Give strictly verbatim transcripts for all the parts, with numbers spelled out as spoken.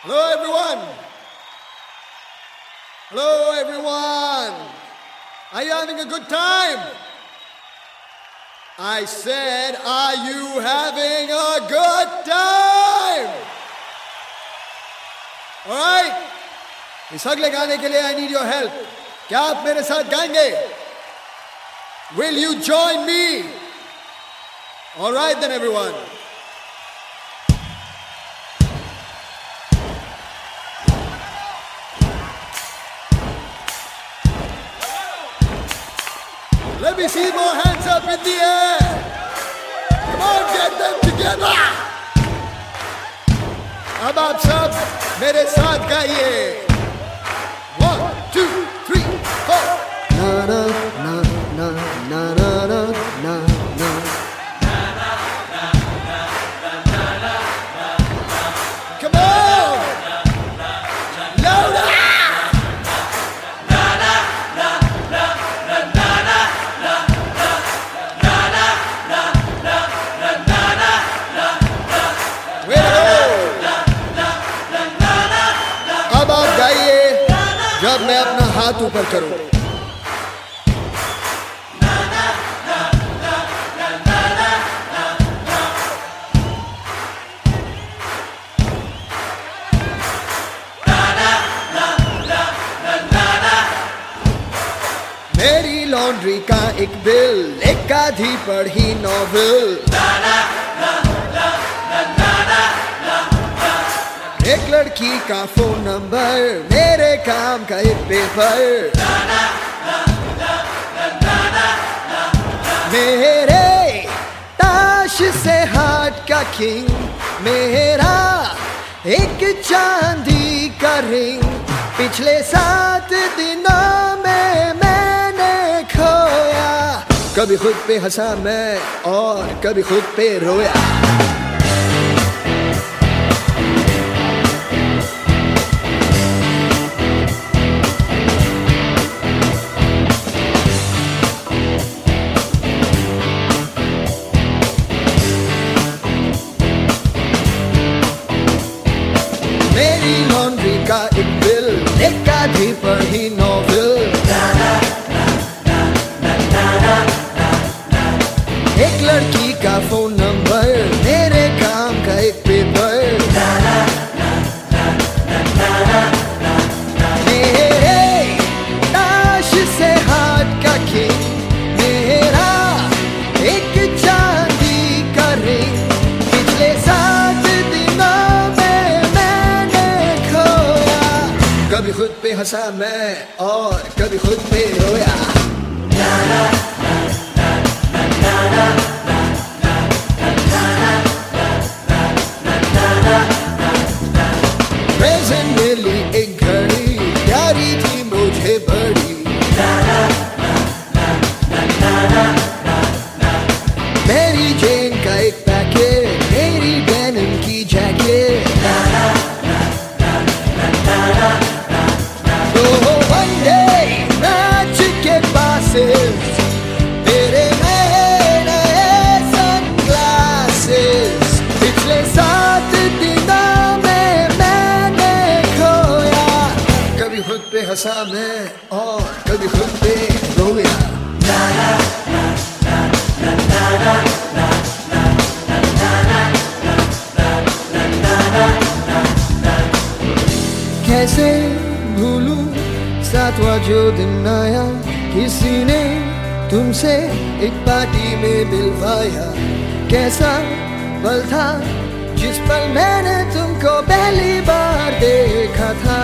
Hello, everyone. Hello, everyone. Are you having a good time? I said, are you having a good time? All right. इस अगले गाने के लिए I need your help. क्या आप मेरे साथ गाएंगे? Will you join me? All right then, everyone. Let me see more hands up in the air. Come on, get them together. अब आप सब मेरे साथ गाइए. One, two, three, four. Na na na na na na na na na. Come on. Louder. जब मैं अपना हाथ ऊपर करूं मेरी लॉन्ड्री का एक बिल, एक आधी पढ़ी नॉवेल, एक लड़की का फोन नंबर, मेरे काम का एक पेपर, मेरे ताश से हार्ट का किंग, मेरा एक चांदी का रिंग, पिछले सात दिनों में मैंने खोया, कभी खुद पे हंसा मैं और कभी खुद पे रोया. का एक बिल, एक आधी पढ़ी नॉवेल, एक लड़की का फोन नंबर, मेरे काम का एक पेपर, मेरे ताश से हार्ट का किंग, मेरा एक चांदी का रिंग, पिछले सात कभी खुद पे हंसा मैं और कभी खुद पे रोया. प्रेजेंट मिली एक घड़ी, प्यारी थी मुझे बड़ी, मेरी जेन का एक पैकेट, मेरी डेनिम की जैकेट, तेरे नए नए सनग्लासेस, पिछले सात दिनों में मैंने खोया, कभी खुद पे हंसा मैं और कभी खुद पे रोया. कैसे भूलूं सातवां जो दिन आया, किसी ने तुमसे एक पार्टी में मिलवाया, कैसा पल था जिस पल मैंने तुमको पहली बार देखा था.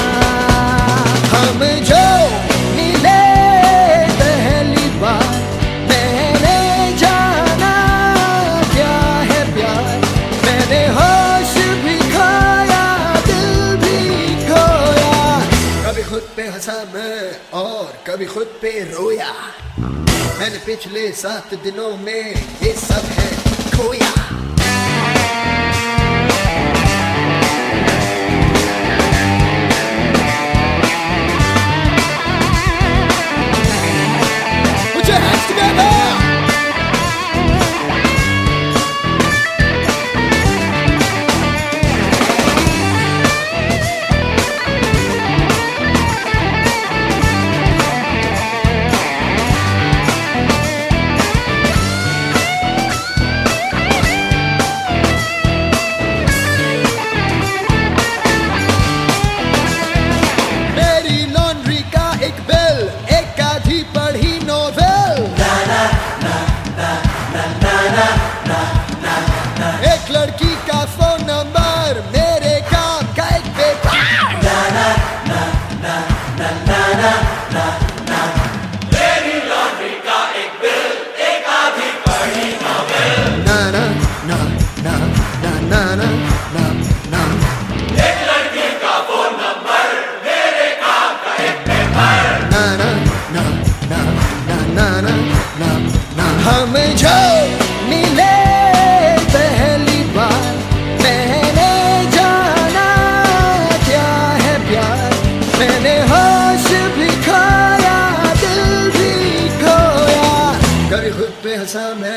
हम जो मिले पहली बार, मैंने जाना क्या है प्यार, मैंने होश भी खोया, दिल भी खोया, कभी खुद पे हंसा मैं और कभी खुद पे रोया. मैंने पिछले सात दिनों में ये सब है खोया. Put your hands together. जैसा मैं